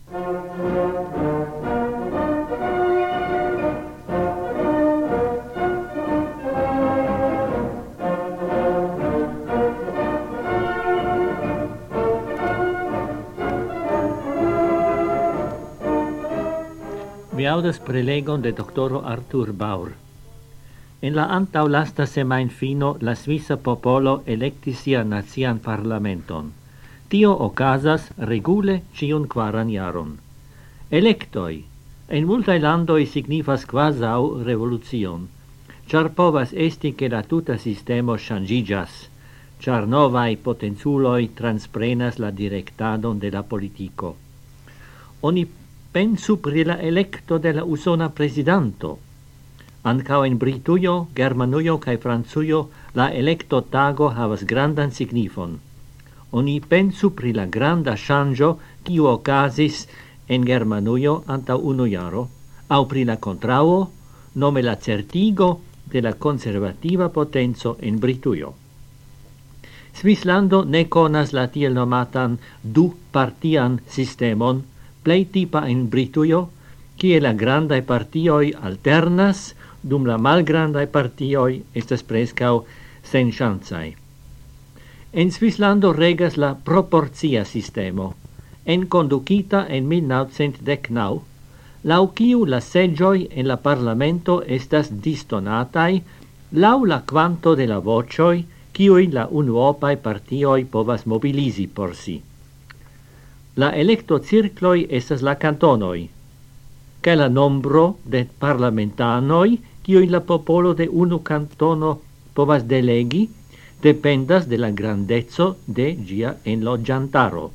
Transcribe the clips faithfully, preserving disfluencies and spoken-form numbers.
Mi audas prelegon de doctoro Arthur Baur. En la antau lasta semain fino la Svisa popolo electis sia nazian parlamenton. Tio ocasas regule ciun quaran jaron. Electoi en multae landoi signifas quasau revolucion, char povas esti che la tuta sistemo changigas, char novai potenzuloi transprenas la directadon de la politico. Oni pensu pri la electo de la usona presidanto. Ancao in Britujo, Germanujo cae Franzujo la electo tago havas grandan signifon. Oni pensu pri la granda changio kiu ocasis en Germanujo anta unu jaro, au pri la contrao, nome la certigo de la conservativa potenzo en Britujo. Svislando ne conas la tiel nomatan du-partian sistemon, plei tipa in Britujo, kie la grandae partioi alternas, dum la malgrandae partioi estas prescau sen chanzai. En Svislando regas la proporcia sistemo, en conducita en mil naŭcent dek naŭ, laŭ kiu la seĝoj en la parlamento estas distonataj laŭ la kvanto de la voĉoj, kiujn la unuopaj partioj povas mobilizi por si. La electocircloi estas la cantonoi, ca la nombro de parlamentanoi, kiujn la popolo de unu cantono povas delegi, dependas de la grandezo de gia enloĝantaro.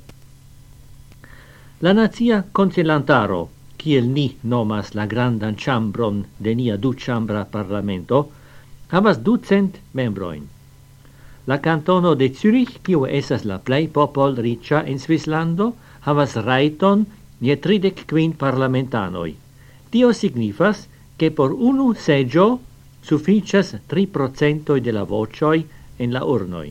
La nazia consilantaro, kiel ni nomas la grandan chambron de nia du-chambra parlamento, havas ducent membroin. La cantono de Zürich, kiu esas la plej popol riĉa en Svislando, havas rajton je tridek kvin parlamentanoj. Tio signifas, che por unu seĝo suficias tri procentoj de la voĉoj en la urnoj.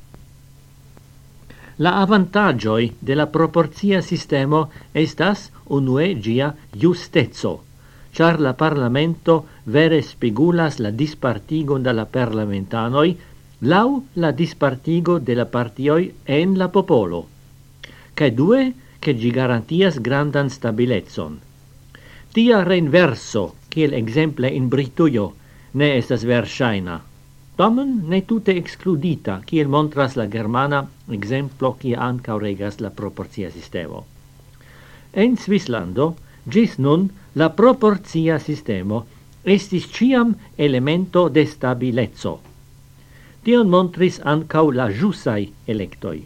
La avantagioi de la proporcia sistemo estas unue gia justezo, char la parlamento vere spigulas la dispartigon de la parlamentanoi lau la dispartigo de la partioi en la popolo, cae due, che gi garantias grandan stabilezon. Tia renverso, kiel exemple in Britujo, ne estas verŝajna. Tamen ne tute excludita, kiel montras la germana exemplo kie ankaŭ regas la proporcia sistemo. En Svislando, gis nun, la proporcia sistemo estis ciam elemento de stabilezo. Tion montris ankaŭ la ĵusaj elektoj.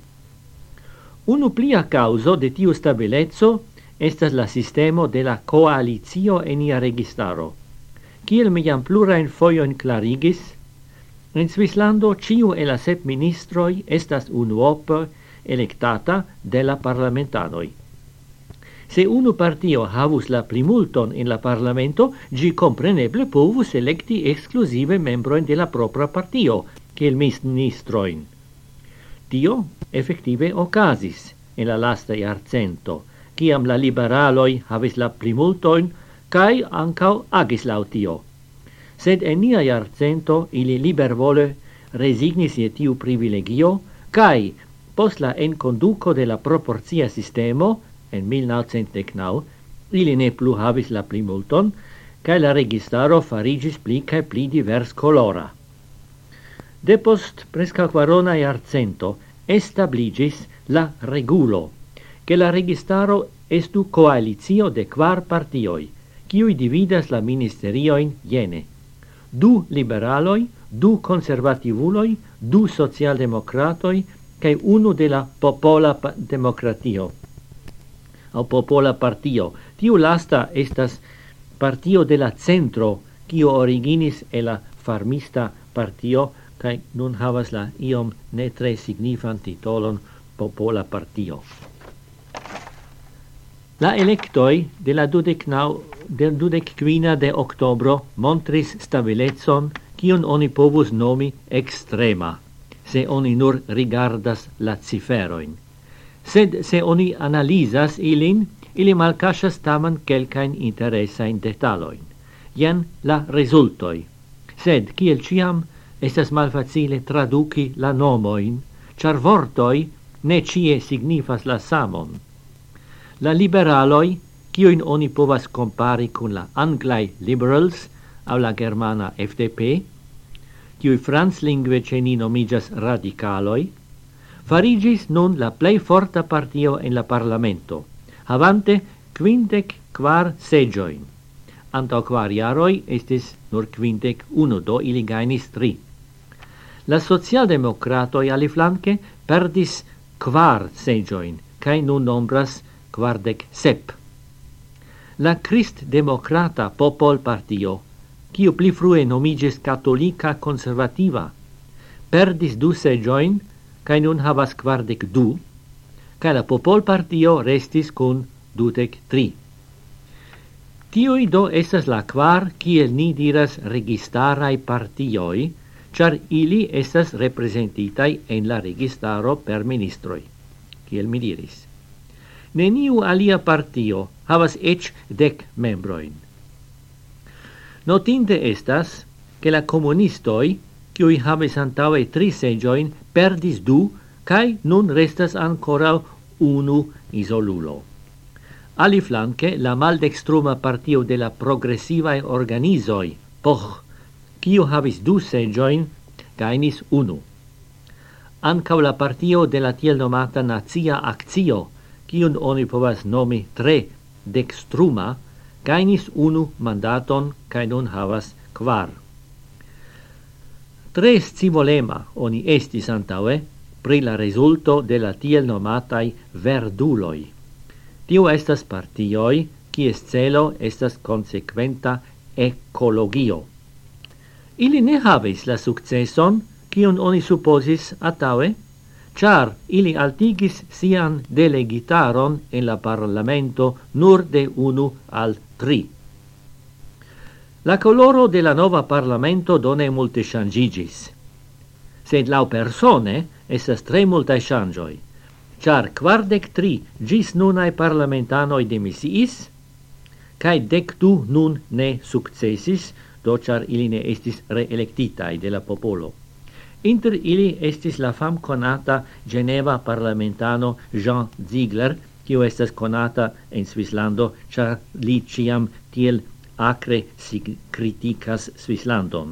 Unu plia causo de tiu stabilezo estas la sistemo de la coalicio en ia registaro. Kiel mi jam plurajn fojojn klarigis, en Svislando ciu e la sep ministroi estas unuope electata de la parlamentanoi. Se unu partio havus la plimulton in la parlamento, gi compreneble povus electi exclusive membroin de la propra partio, kiel ministroin. Tio effective ocasis en la lasta jarcento, kiam la liberaloi havis la plimultoin, cae ancau agis laŭ tio. Sed en nia jarcento ili libervole resignis je tiu privilegio, cae post la enconduco de la proporcia sistemo, en mil naŭcent dek naŭ, ili ne plu havis la plimulton, cae la registaro farigis pli cae pli divers colora. Depost presca quarona jarcento establigis la regulo, che la registaro estu coalizio de quar partioi, kiui dividas la ministerioin jene. Du liberaloi, du conservativuloi, du socialdemocratoi, cae unu de la popola democratio, au popola partio. Tiu lasta estas partio de la centro, kiu originis e la farmista partio, cae nun havas la iom ne tre signifan titolon popola partio. La electoi de la dudec nau, del dudec quina de octobro montris stabilezon kiun oni povus nomi extrema, se oni nur rigardas la ciferoin. Sed se oni analisas ilin, ili malcasas tamen quelcain interessain detaloin. Ien la resultoi. Sed, kiel ciam, estas malfacile traduci la nomoin, char vortoi ne cie signifas la samon. La liberaloi, cioin oni povas compari con la anglai liberals, au la germana F D P, cioi franslingve ceni nomigas radicaloi, farigis nun la plei forta partio en la parlamento, havante quindec quar segioin. Antau quar jaroi estis nur quindec uno, do ili gainis tri. La socialdemocratoi aliflanque perdis quar segioin, cae nun nombras quardec sep. La Christ-Democrata Popol Partio, cio pli frue nomigis Catholica Conservativa, perdis du segioin, cae nun havas quardec du, cae la Popol Partio restis con dudec tri. Tioi do estas la quar, kiel ni diras registarai partioi, char ili estas representitai en la registaro per ministroi, kiel mi diris. Neniu alia partio havas ec dec membroin. Notinte estas, che la comunistoi, kiui havis antaue tri segioin, perdis du, cae nun restas ancora unu isolulo. Aliflanque, la maldextruma partio de la progressivae organisoi, P O H, quiu havis du segioin, gainis unu. Ancau la partio de la tiel nomata Nazia Actio, quiun oni povas nomi tre dextruma, gainis unu mandaton, cae nun havas quar. Tre scivolema oni estis antaue, pri la resulto de la tiel nomatai verduloi. Tio estas partioi, quies celo estas consequenta ecologio. Ili ne havis la successon, quion oni supposis ataue, char ili altigis sian delegitaron en la parlamento nur de unu al tri. La coloro de la nova parlamento done multe changigis. Sed lau persone estas tre multae changioi, char quardec tri gis nunae parlamentanoi demisiis, cae dec du nun ne successis, do char ili ne estis reelectitai de la popolo. Inter ili estis la fam conata Geneva parlamentano Jean Ziegler, quio estas conata en Svislando, char li ciam tiel acre sig criticas Svislandon.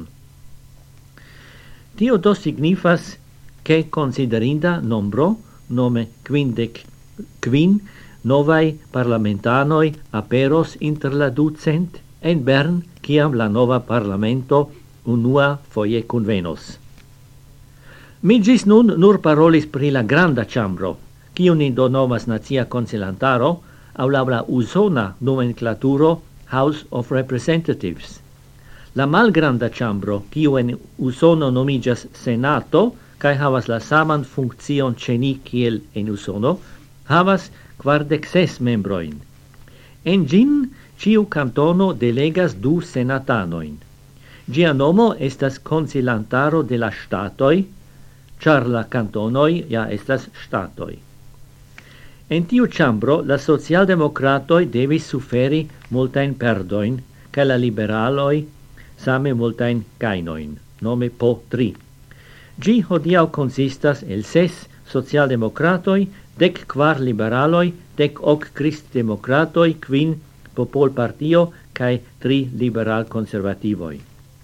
Tio do signifas che considerinda nombro, nome quindec quin, novai parlamentanoi aperos inter la ducent en Bern, ciam la nova parlamento unua foie convenos. Mi gis nun nur parolis pri la granda chambro, cium in do nomas Nazia Consilantaro, au la usona nomenclaturo House of Representatives. La malgranda chambro, ciu en Usono nomigas Senato, cae havas la saman funccion ceni kiel en Usono, havas quardec ses membroin. En gin, ciu cantono delegas du senatanoin. Gia nomo estas Consilantaro de la Statoi, char la cantonoi ja estas statoi. En tiu chambro, la socialdemocratoi devis suferi multain perdoin, ca la liberaloi same multain gainoin, nome po tri. Gi hodiau consistas el ses socialdemocratoi, dec quar liberaloi, dec hoc christdemocratoi, quin popol partio, cae tri liberal conservativoi.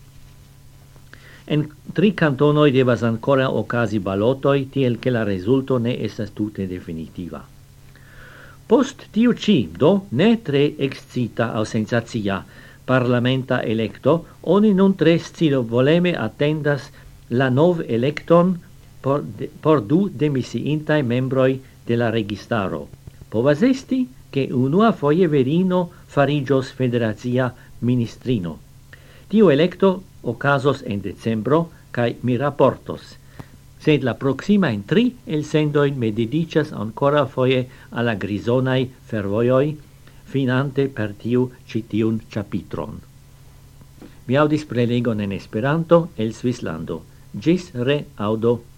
En tri cantonoi devas ancora ocasi balotoi, tiel che la resulto ne estas tute definitiva. Post tiu ci, do, ne tre excita au sensatia parlamenta electo, oni non tre scilo voleme attendas la nov electon por, de, por du demisiintai membroi de la registaro. Povas esti che unua foie verino farigios federazia ministrino. Tiu electo ocasos en decembro, cae mi raportos. Sed la proxima in tri el sendoin me dedicas ancora foie alla grisonai fervoioi, finante per tiu citiun capitron. Mi audis prelegon en Esperanto el Svislando. Gis re audo.